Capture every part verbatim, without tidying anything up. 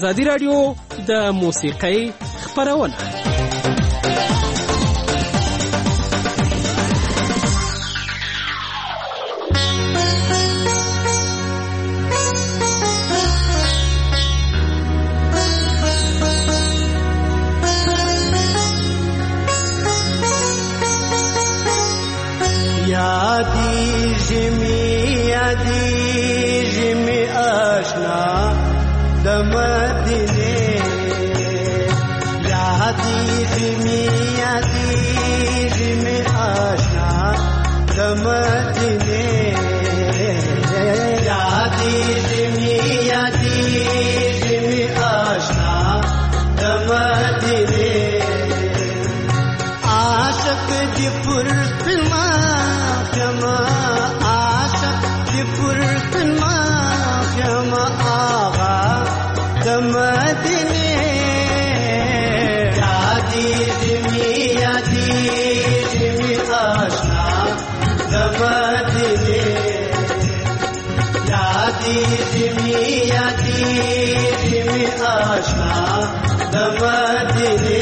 ازادي راډیو د موسیقۍ خپرونه. یادی جمی یادی جمی آشنا د مدینه یادی جمی یادی جمی آشنا د مدینه یادی جمی یادی جمی آشنا د مدینه عاشق دی پر فلما خما عاشق دی پر فلما خما آغا د مدینه یادی جمی یادی جمی آشنا د مدینه یادی جمی یادی جمی آشنا د مدینه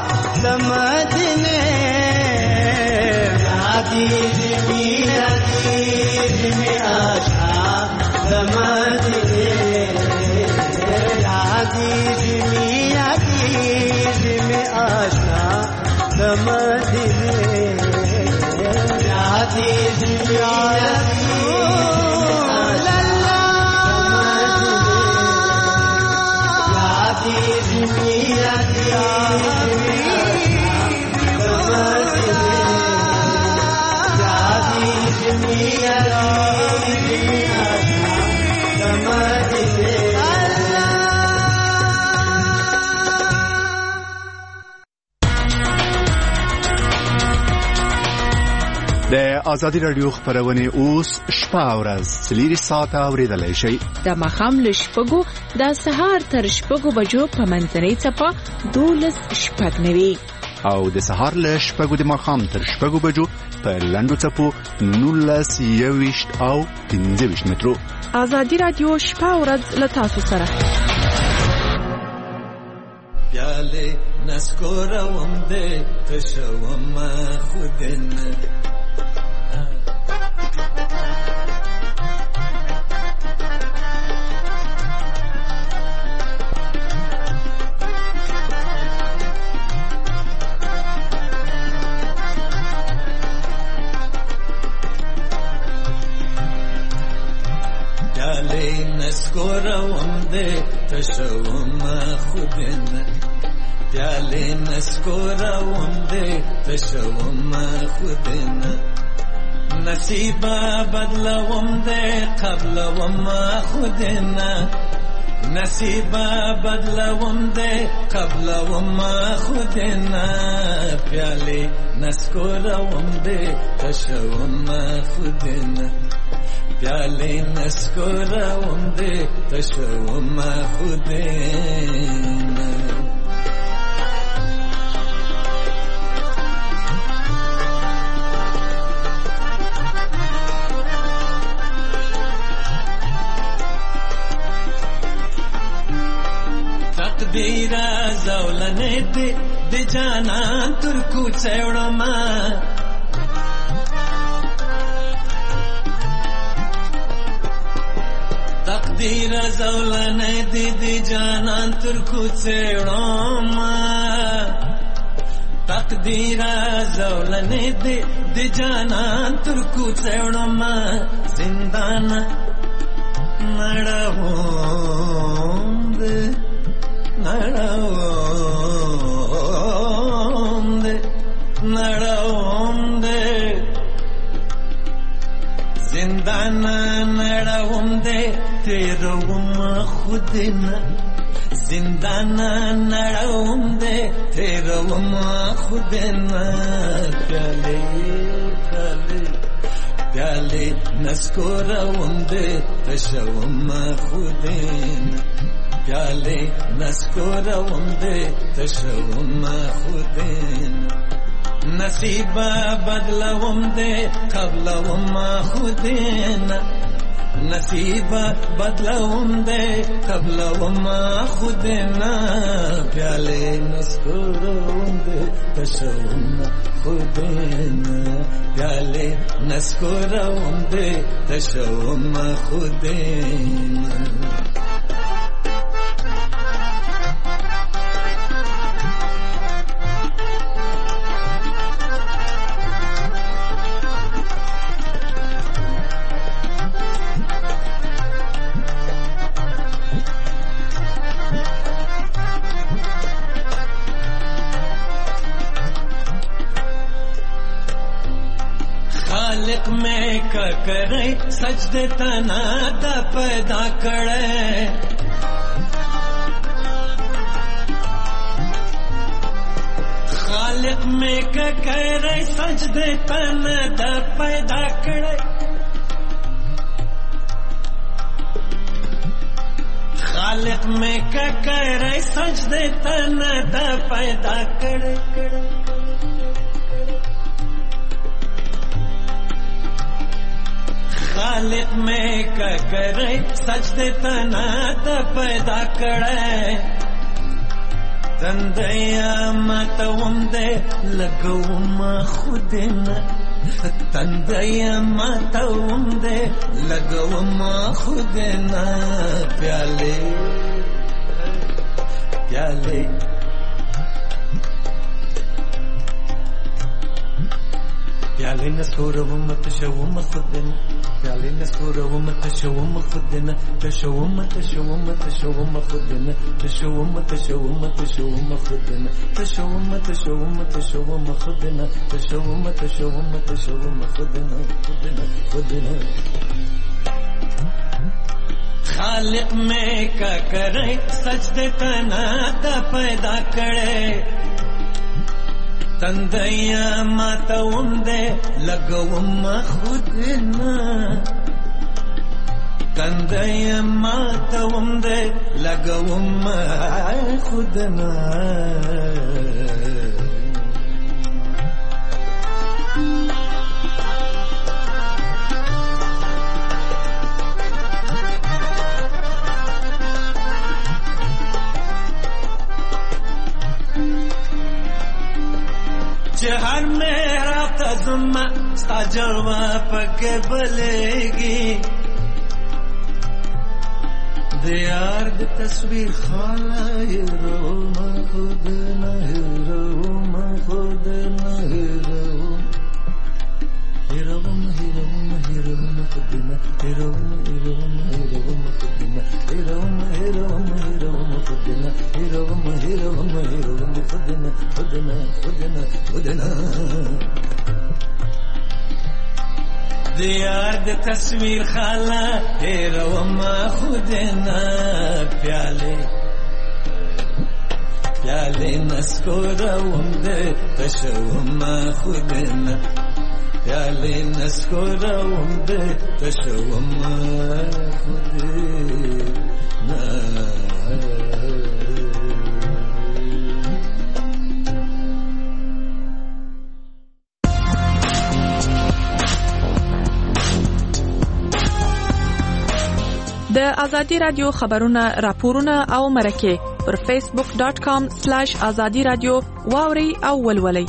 Madi, Madi, Madi. یادیږي یادیږي می آشنا د مدینه یادیږي یادیږي د آزادی رادیو خبرونه اوس شپه او ورځ څلور ساعته اوریدلای شئ. د ماښام له شپږو د سهار تر شپږو بجو په منځنۍ څپه دولس شپږ نوي او د سهار له شپږو د ماښام تر شپږو بجو په لنډو څپو نولس یوویشت او پنځه ویشت مترو. آزادی رادیو شپه او ورځ له تاسو سره. پیاله نسکوروم دې تشوم خودن نسکوروم دې تشوم خودن پیاله نسکوروم دې تشوم خودن نصیبا بدلوم دې قبلوم خودن نصیبا بدلوم دې قبلوم خودن پیاله نسکوروم دې تشوم خودن پیاله نسکوروم دې تشوم خودن تقدیر زولنه دې د جانان تر کوڅه وړم تقدیر زولنه دی دی جانان تر کوڅه وړم تقدیر زولنه دی دی جانان تر کوڅه وړم زندان نړوم دې نړوم دې نړوم دې زندان نړوم دې تیروم خودنا زندان نړوم دې تیروم خودنا پیاله پیاله پیاله نسکوروم دې تشوم خودنا پیاله نسکوروم دې تشوم خودنا نصیبا بدلوم دې قبلوم خودنا نصیبا بدلوم دې قبلوم خودنا پیاله نسکوروم دې تشوم خودنا پیاله نسکوروم دې تشوم خودنا में करे सजदे तना दा पैदा करे खालिक में करे सजदे तना दा पैदा करे खालिक में करे सजदे तना दा पैदा करे खालिक में करे सजदे तना दा पैदा करे तंदया मतवम दे लगवम खुदना तंदया मतवम दे लगवम खुदना प्याले प्याले प्याले نسكورهم تشوم خدنا प्याले نسكورهم تشوم خدنا تشوم تشوم تشوم خدنا تشوم تشوم تشوم خدنا تشوم تشوم تشوم خدنا تشوم تشوم تشوم خدنا خدنا خدنا खालिक में का करे सजदे तना दा पैदा करे तंदैया माता उमदे लगवम खुद ना तंदैया माता उमदे लगवम खुद ना हर मेरा तजुम्मा साजवा पके बलेगी दियार द तस्वीर खाला हीरो मैं खुद न हीरो मैं खुद न हीरो हीरो हीरो हीरो खुद न हीरो हीरो हीरो खुद न हीरो हीरो हीरो खुद न हीरो हीरो हीरो खुद न खुद न खुद न खुद न दियार द तस्वीर खाला हीरो मा खुद न प्याले प्याले नस्कोरा उमदे तशवमा खुद न प्याले नस्कोरा उमदे तशवमा खुद न د ازادي رادیو خبرونه راپورونه او مرکه پر فیسبوک ډاټ کام سلیش ازادي رادیو واوري او ولولي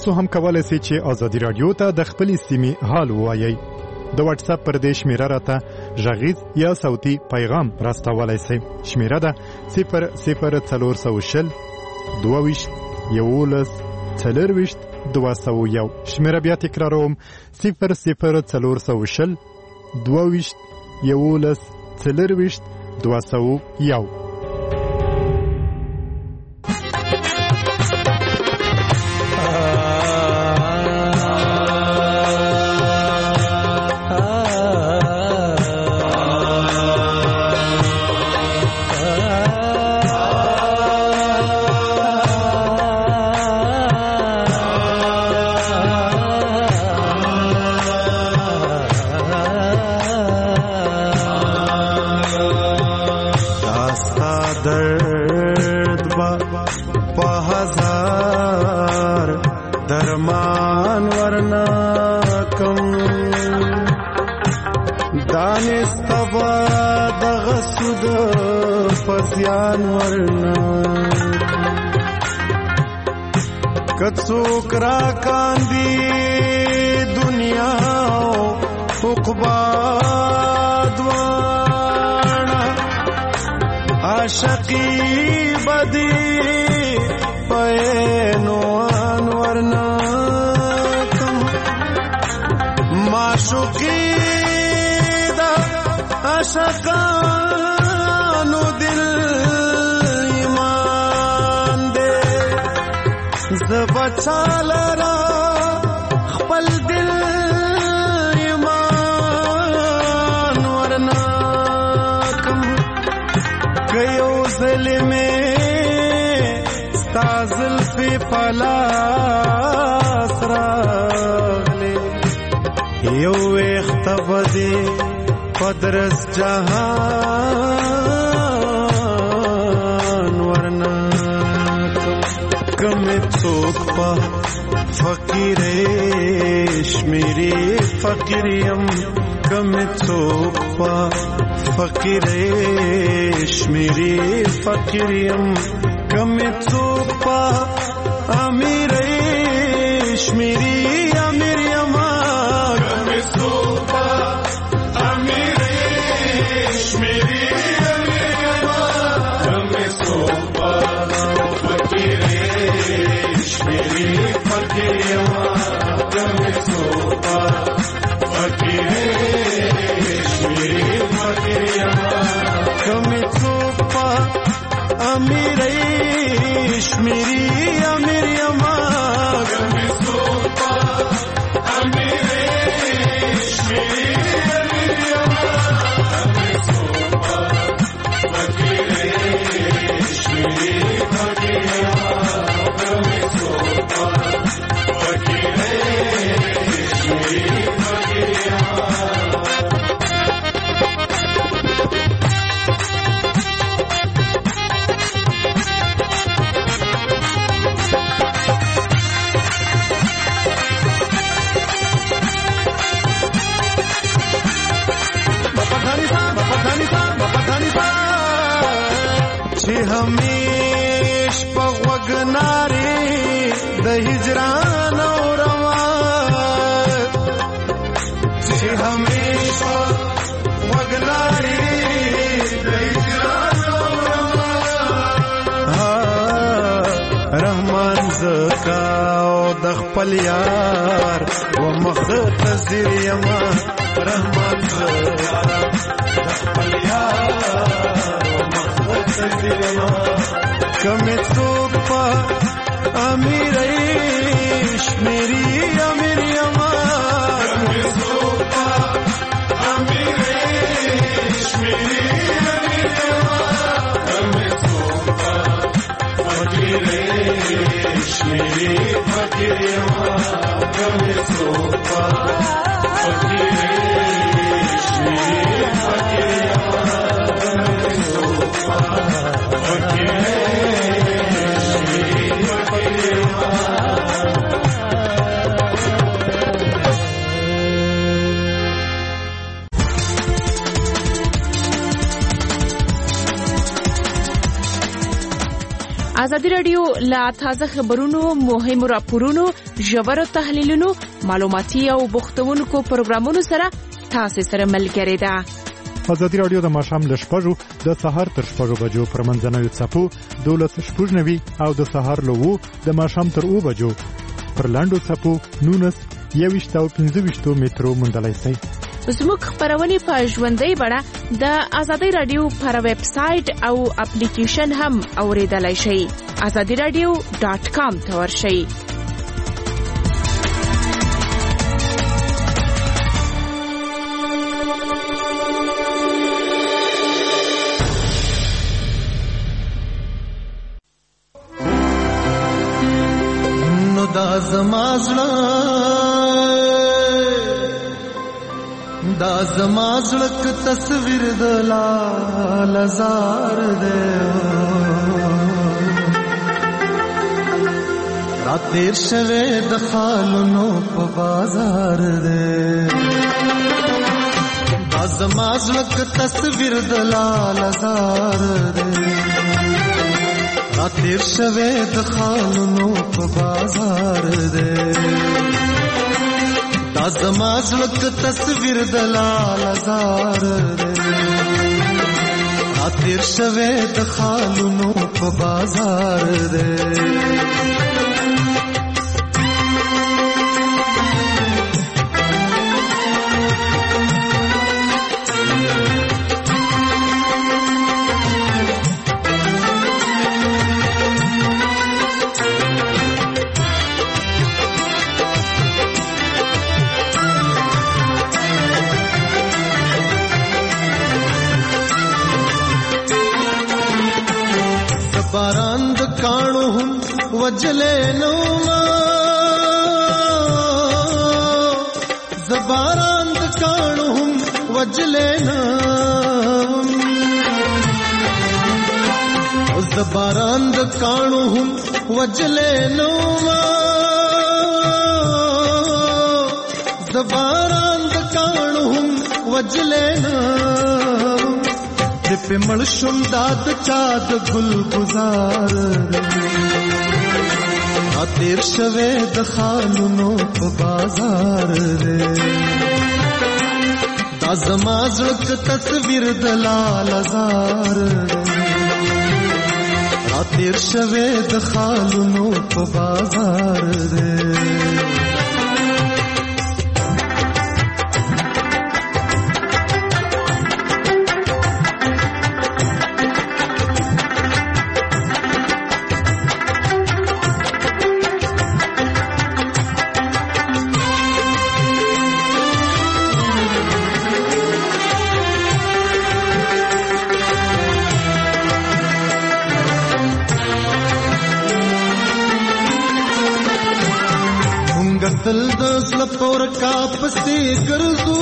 تاسو هم کولای شئ چې ازادي رادیو ته د خپل سیمې حال ووایئ. د واتس اپ پر دې شمیره راته غږیز یا صوتي پیغام راستولای شئ. شمیره ده صفر صفر څلور سوه شل دوه ویشت یولس څلور ویشت دوه سوه یو. شمیره بیا تکراروم صفر صفر څلور سوه شل دوه ویشت یولس څلور ویشت دوه سوه یو. کڅوک را کاندی دنیا عقبا دوانا عاشقی بدی پینوان ورنا کم معشوقی دا عاشقانو دل ایمان دے زبچالرا خپل دل ایمان ورنا کم کيو ظلمه ستازل فی پلاس راغلی یو اختبدی پدرس جهان ورنا کم څوک په فقیرش میری فقیریم کم څوک په فقیرش میری فقیریم کم څوک په امیرش میری امیریم کم څوک په امیرش میری امیریم کم څوک په فقیرش میری فقیریم کم څوک په فقیرش میری فقیریم کم څوک په امیرش میری امیریم کم څوک په امیرش میری امیریم کم څوک په فقیرش میری فقیریم کم څوک په فقیرش میری فقیریم. چې همیش په وګناري د هجران او روان چې همیش په وګناري د هجران او روان رحمان زکا او د خپل یار و مختصر یما رحمان زکا د خپل یار کم څوک په امیرش میری امیریم کم څوک په امیرش میری امیریم کم څوک په فقیرش میری فقیریم کم څوک په فقیرش میری فقیریم ازادي رادیو لا تازه خبرونو، مهمو راپورونو، ژورو تحلیلونو، معلوماتي او بوختونکو پروګرامونو سره تاسو سره ملګری ده. ازادي رادیو د ماښام له شپږو د سهار تر شپږو بجو پر منځنوي څپو دولس شپږ نوي او د سهار له اوو د ماښام تر اوو بجو پر لاندو څپو نونس یویشت او پنځه ویشتو مترو موندلی سئ. زموږ خپرونې په ژوندۍ بڼه د ازادي رادیو پر ویب سایټ او اپلیکیشن هم اوریدلای شئ. ازادي رادیو ډاټ کام ته ورشئ. نو دا زما زړه دا زما زړه تصویر د لال زار دی را تیر شوی د خالونو په بازار دی دا زما زړه تصویر د لال زار دی را تیر شوی د خالونو په بازار دی دا زما زړه تصویر د لال زار دی را تیر شوی د خالونو په بازار دی باران د کانو هم وجلې نو ما زباران د کانو هم وجلې نو او زباران د کانو هم وجلې نو ما زباران د کانو هم وجلې نو په مړ شوم داد چاد ګل گزار ا تیر شوه د خالونو په بازار دی دا زما زړه تصویر د لال زار ا تیر شوه د خالونو په بازار دی دل دس لپور کا پستی ګرځو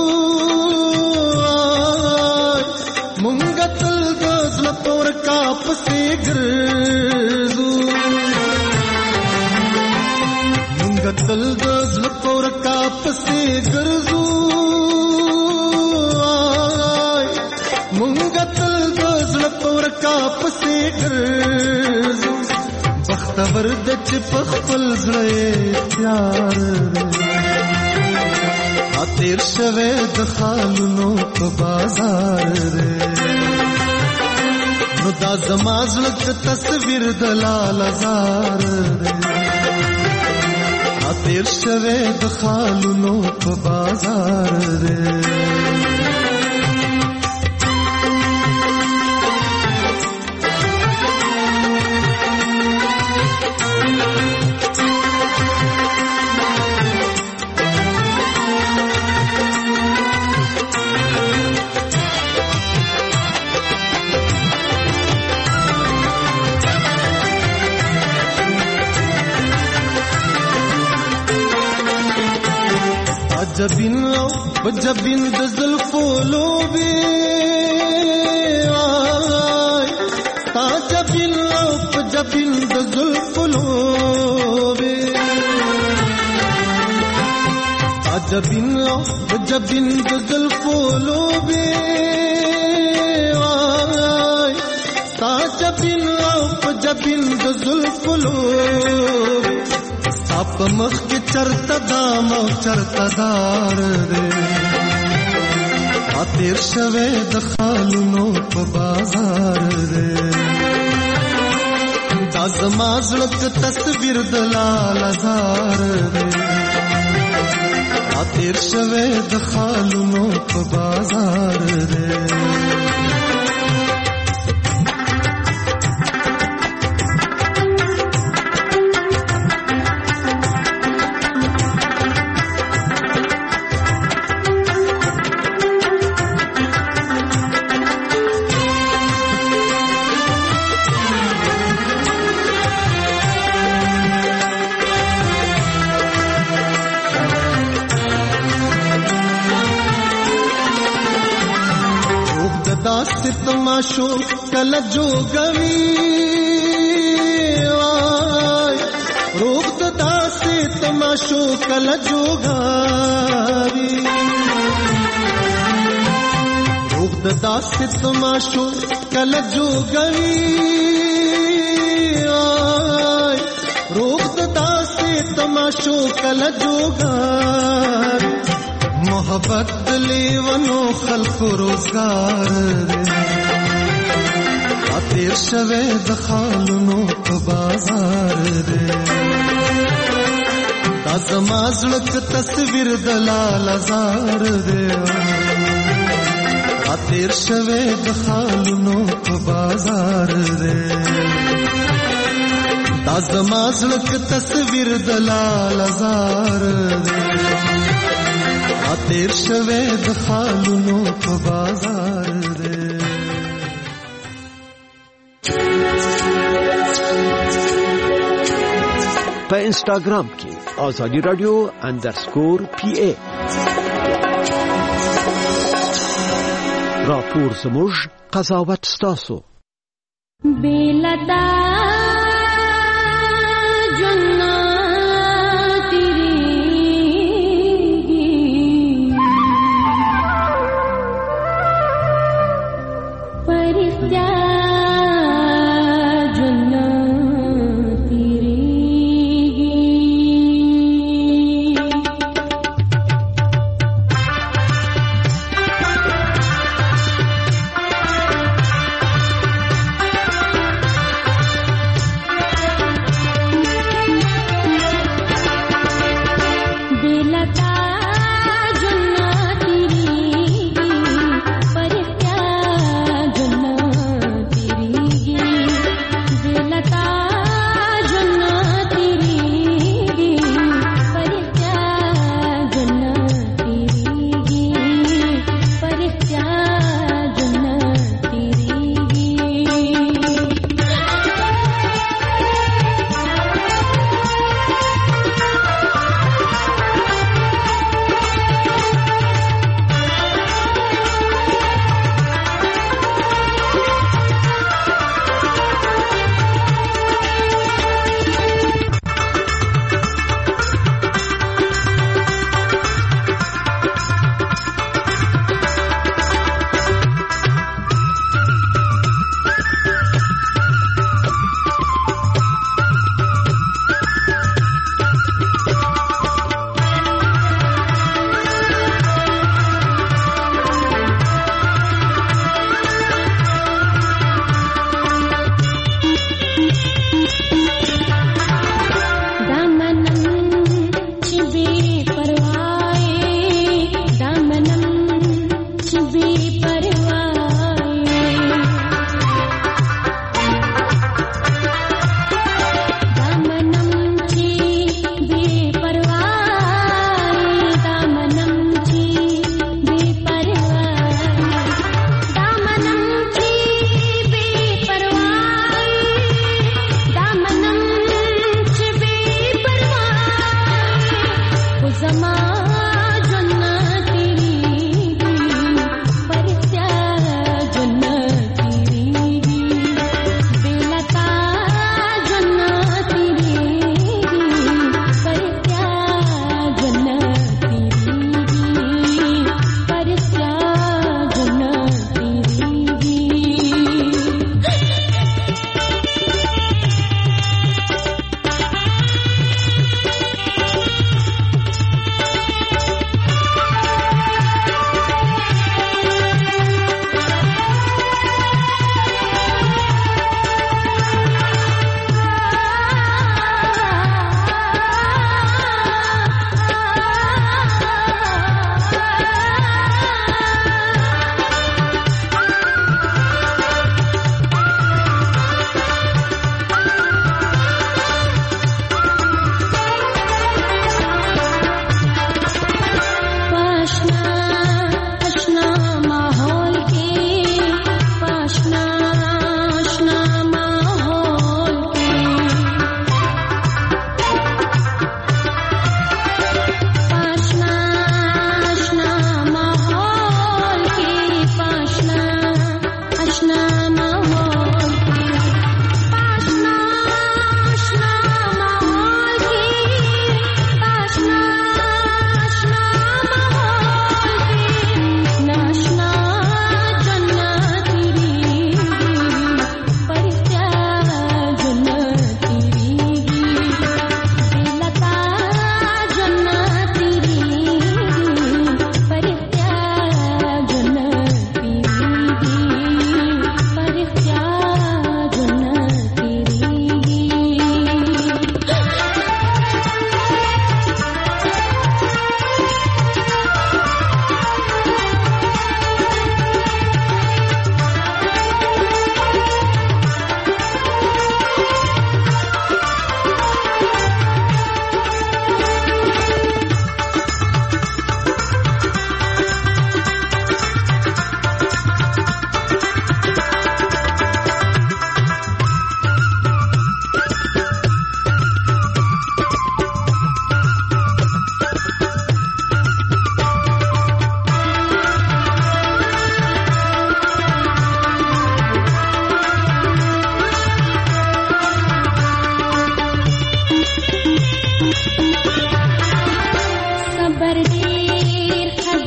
مونږ دل دس لپور کا پستی ګرځو مونږ دل دس لپور کا پستی ګرځو مونږ دل دس لپور کا پستی ګرځو بختور د چې په خپل زړه پیار ا تیر شوه د خالونو په بازار دی نو دا زما زړه تصویر د لال زار دی ا تیر شوه د خالونو په بازار دی جبین او بجبین د زلفو لوبي تا جبین او بجبین د زلفو لوبي تا جبین او بجبین د زلفو لوبي تا جبین او جبین د زلفلو ستا په مخ کې چرته دام او چرته دار دی تیر شوه د خالونو په بازار دی دا زما زړه تصویر د لال زار دی تیر شوه د خالونو په بازار دی तमाशो कल जोगवी रोक दासे तमाशो कल जोगावी रोक दासे तमाशो कल जोगवी रोक दासे तमाशो कल जोगावी मोहब्बत लेवनो खल्क रोजगार तیر شوه د خالونو په بازار دی دا زما زړه تصویر د لال زار دی تیر شوه د خالونو په بازار دی دا زما زړه تصویر د لال زار دی تیر شوه د خالونو په بازار دی په انسټاګرام کې آزادی رادیو انډرسکور پی ای راپور زموږ قضاوت ستاسو بیلتا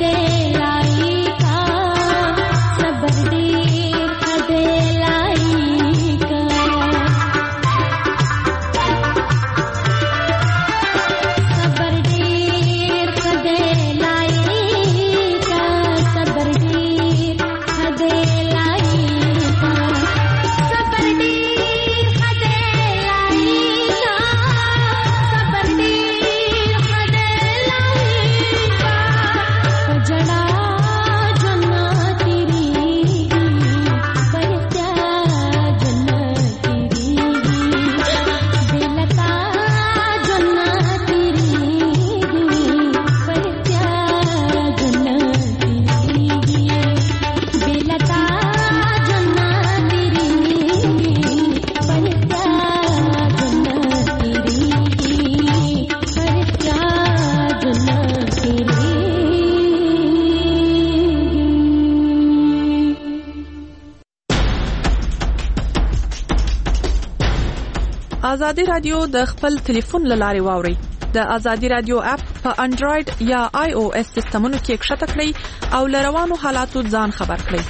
آزادی رادیو د خپل ټلیفون لارې واوري. د آزادی رادیو اپ په انډراید یا آی او اس سیستمونو کې کښته کړئ او لروانو حالاتو ځان خبر کړئ.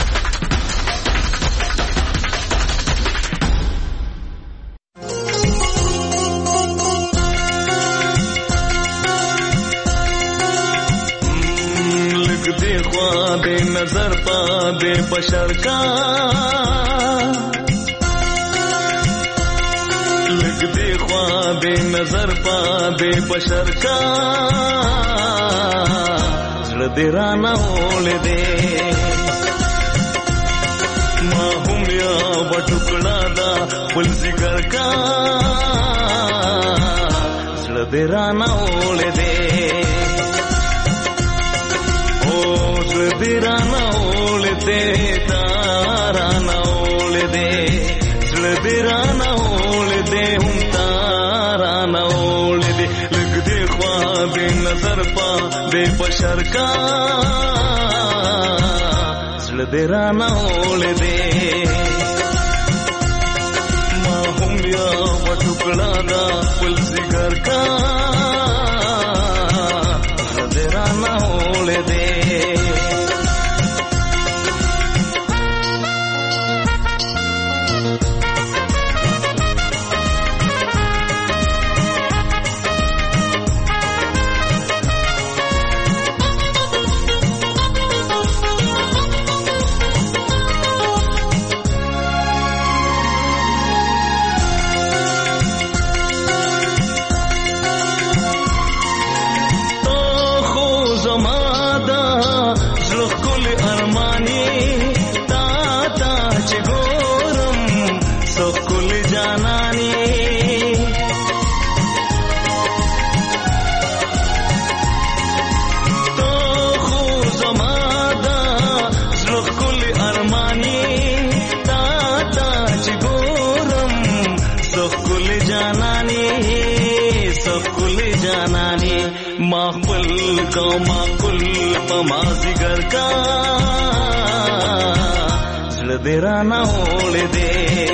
لګ دې خوا دې نظر پا دې بشر کا لگ دے خواب نظر پا دے بشر کا زړه دې رانا ول دے ما هم یا وټکړه دا بل زګر کا زړه دې رانا ول دے او زړه دې رانا ول دے تارانا ول دے زړه دې رانا دے ہم تارا نول دے لگ دے خواب نظر پا دے بشر کا زړه دې رانا ول دے ما هم یا وټکړه دا بل زګر کا زړه دې رانا ول دے माकुल को माकुल पमाजिगर का زړه دې رانا ول دے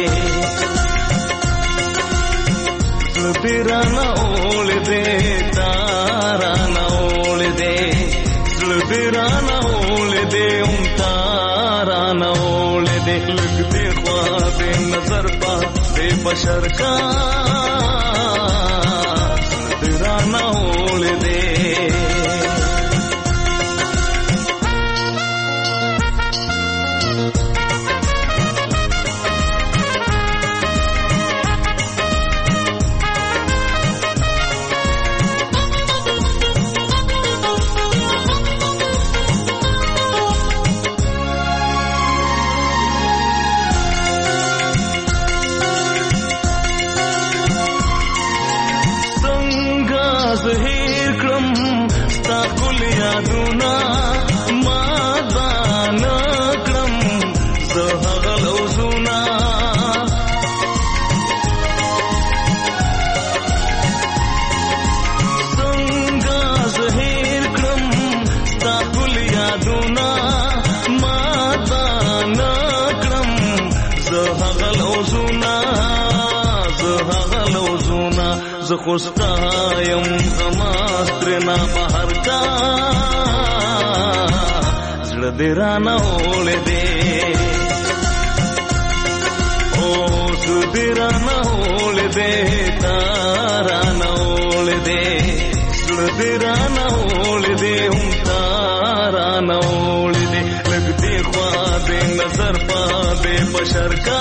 زړه دې رانا ول دے تارا نول دے زړه دې رانا ول دے هم تارا نول دے لګ دې خواب نظر پا دے بشر کا زړه دې رانا ول دے خوشتا یم اماسترنا بہر کا زړه دې رانه ولېدې اوس دې رانه ولېدې تا رانه ولېدې زړه دې رانه ولېدې هم تا رانه ولېدې لږ دې خوا دې نظر په دې بشر کا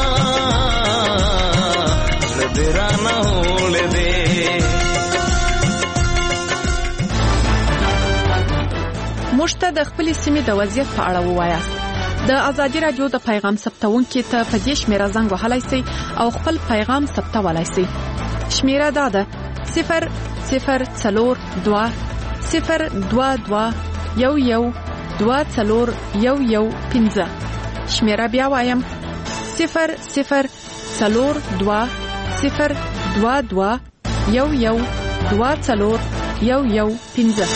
زړه دې رانه ولېدې. موږ ته د خپلې سیمې د وضعیت په اړه ووایاست. د ازادي رادیو د پیغام ثبتونکي ته په دې شمیره زنګ وهلای شئ او خپل پیغام ثبتولای شئ. شمیره دا ده صفر صفر څلور دوه صفر دوه دوه یو یو دوه څلور یو یو پنځه. شمیره بیا وایم صفر صفر څلور دوه صفر دوه دوه یو یو دوه څلور یو یو پنځه.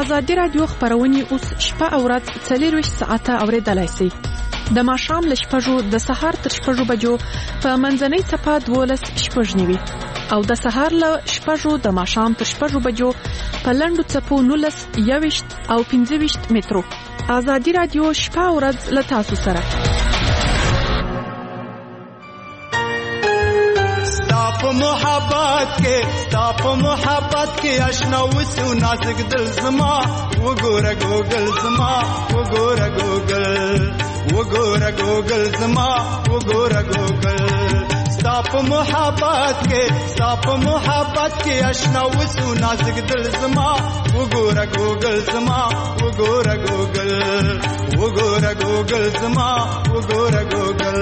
ازادي رادیو خبرونه اوس شپه او ورځ څلور ساعته اوریدلای شئ. د ماښام له شپږو د سهار تر شپږو بجو په منځنۍ صفه دولس شپږ نیوي او د سهار له شپږو د ماښام تر شپږو بجو په لنډو څپو نولس یويشت او پنځه ویشت مترو. ازادي رادیو شپه او ورځ له تاسو سره. په محبت کې ستاپ محبت کې آشنا وسو نازک دل زما وګوره ګوګل زما وګوره ګوګل وګوره ګوګل زما وګوره ګوګل ستاپ محبت کې ستاپ محبت کې آشنا وسو نازک دل زما وګوره ګوګل زما وګوره ګوګل وګوره ګوګل زما وګوره ګوګل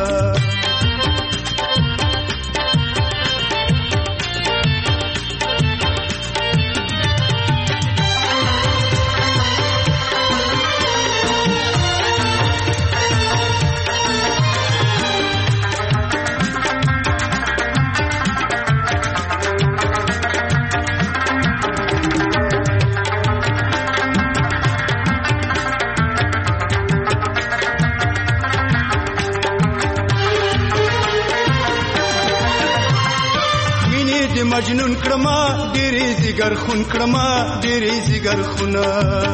مجنون کړما ډېرې زیګر خون کړما ډېرې زیګر خونه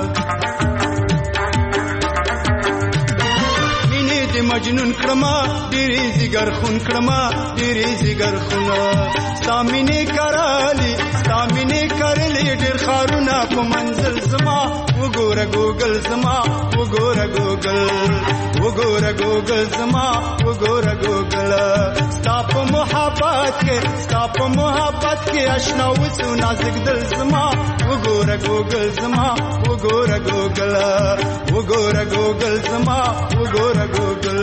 مینې دې مجنون کړما ډېرې زیګر خون کړما ډېرې زیګر خونه سامینه کرالی سامینه کرلې ډېر خارونه په منزل زما وګوره ګوګل زما وګوره ګوګل وګوره ګوګل زما وګوره ګوګل ستاپ محبت کې ستاپ محبت کې آشنا وسو نازک دل زما وګوره ګوګل زما وګوره ګوګل وګوره ګوګل زما وګوره ګوګل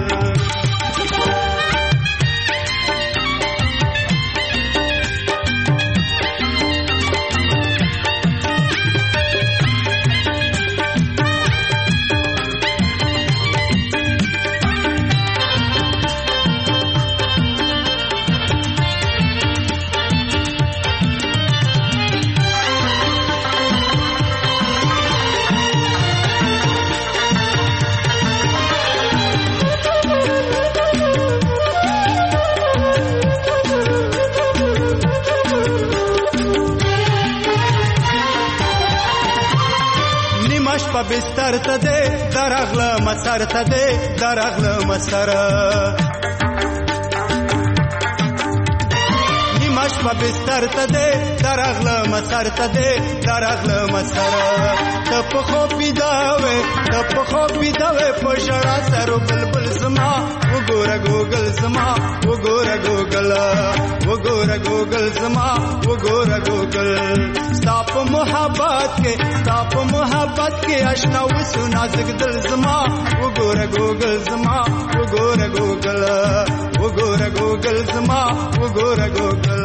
بستر ته دې درغله مسر ته دې درغله مسر نیمش په بستر ته دې درغله مسر ته دې درغله مسر ته په خو پیداوي ته په خو پیداوي په شړا سره بلبل زما وګوره ګوګل زما وګوره ګوګل وګوره ګوګل زما وګوره ګوګل ستاپ محبت کې ستاپ محبت کې آشنا وسو نازک دل زما وګوره ګوګل زما وګوره ګوګل وګوره ګوګل زما وګوره ګوګل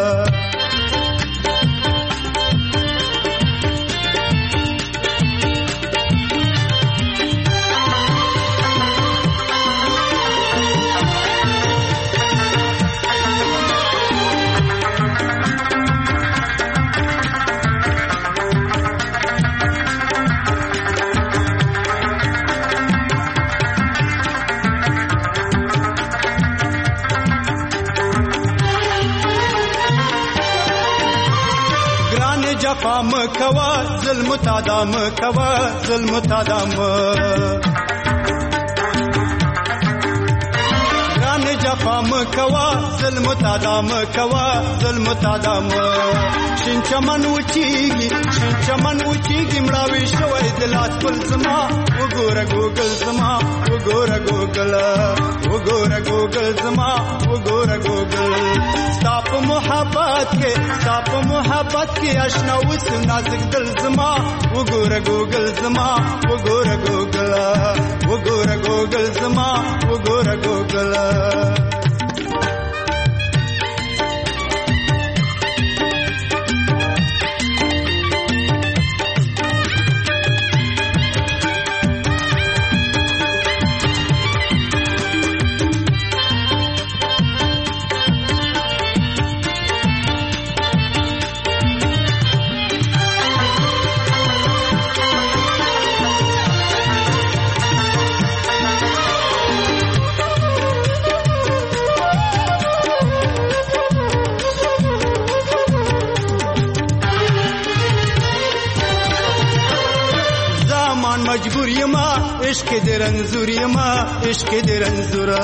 جفام کوا ظلم تادام کوا ظلم تادام ران جفام کوا ظلم تادام کوا ظلم تادام شین چمن وچیږي شین چمن وچیږي مړاوي شوی دلات بل زما وګوره ګوګل زما وګوره ګوګل وګوره ګوګل زما وګوره ګوګل ستاپ محبت کې ستاپ محبت کې آشنا وسو نازک دل زما وګوره ګوګل زما وګوره ګوګل وګوره ګوګل زما وګوره ګوګل عشق دې رنځور یما عشق دې رنځورا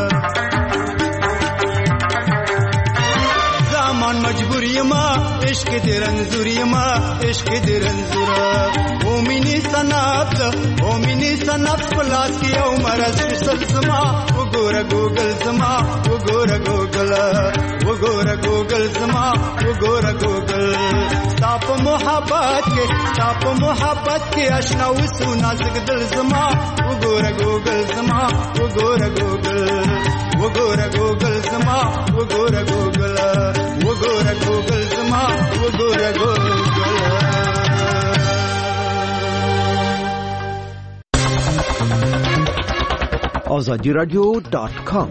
زمان مجبور یما عشق دې رنځور یما عشق دې رنځورا او مینی سنات او مینی سنات پلاس کی او مرز سلزما وګوره ګوګل زما وګوره ګوګل وګوره ګوګل زما وګوره ګوګل تاپ محبت کې تاپ محبت کې آشنا وسو نازک دل زما وګوره ګوګل زما وګوره ګوګل وګوره ګوګل زما وګوره ګوګل وګوره ګوګل زما وګوره ګوګل آزادی رادیو ډاٹ کام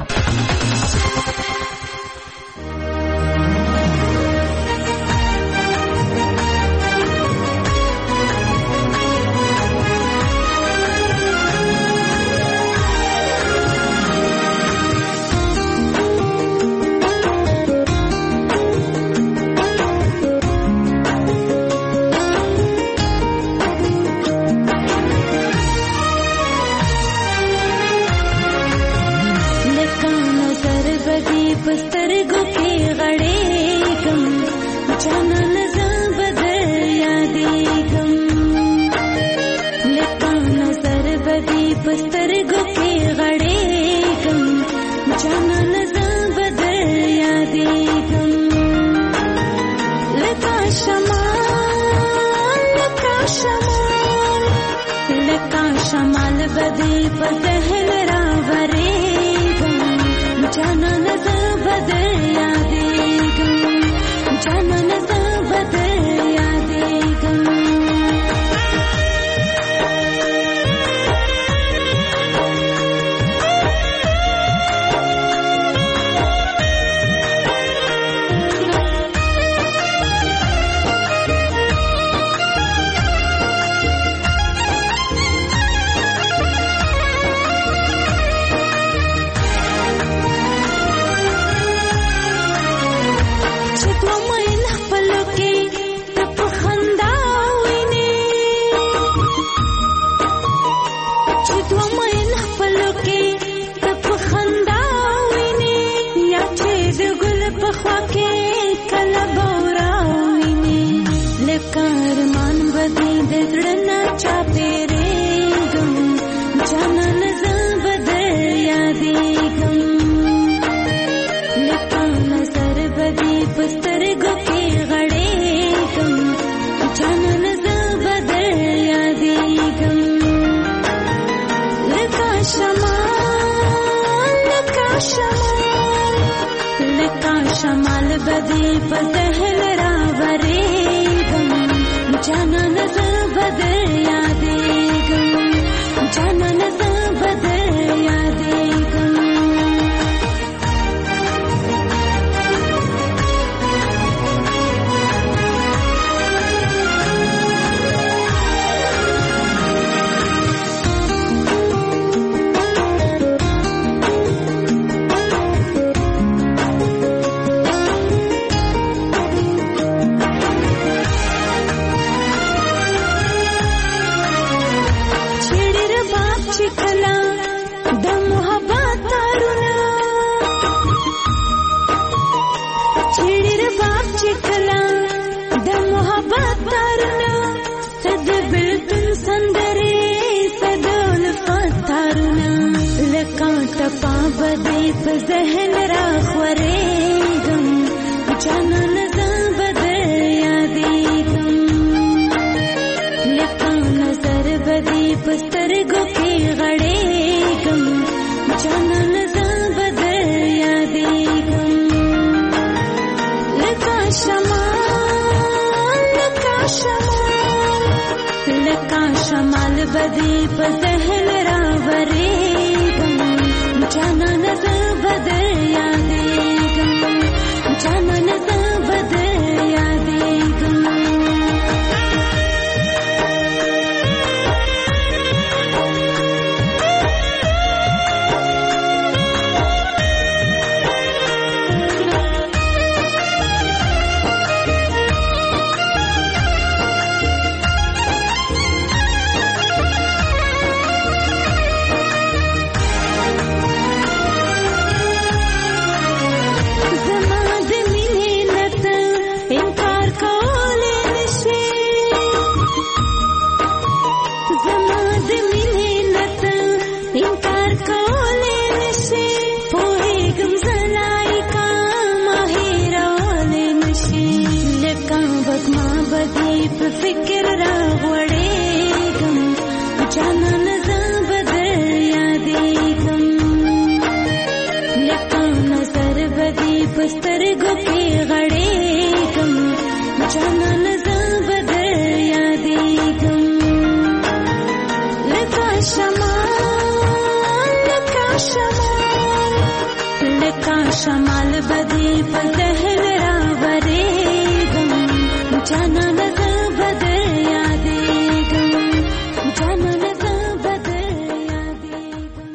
شمال لکا شمال بدی پته وراوریگم جانان ز بدر یادیگم جانان ز بدر یادیگم.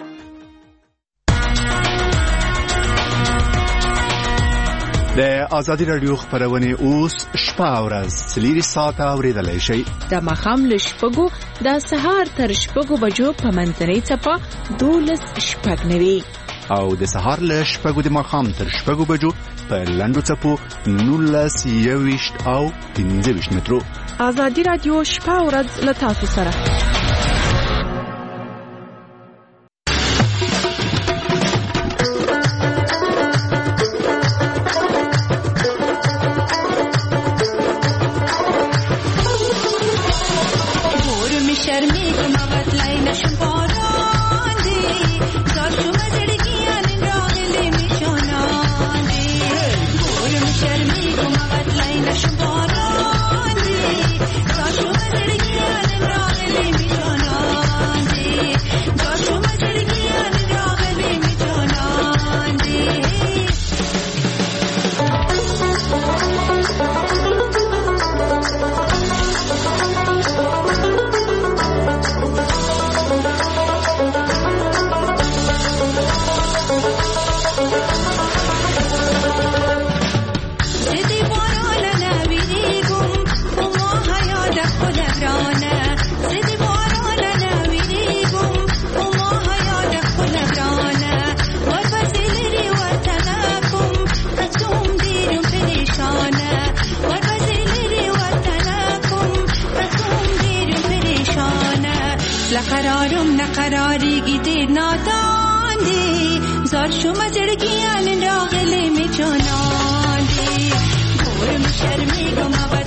د ازادي رادیو خبرونه اوس شپه او ورځ سلیری ساعته اوریدلای شي. د مخام لشپګو د سهار تر شپګو بجو په منځنۍ چپه دولس شپږ نوي او د سهار له شپږو د مخام تر شپږو بجو په لندو چپو نولس یويشت او پنځه ویشت مترو. ازادي رادیو شپه او ورځ له تاسو سره. لقرارم نقراری گیدیر ناداندی زار شما زرگیان راغلی می جاناندی گورم شرمی گم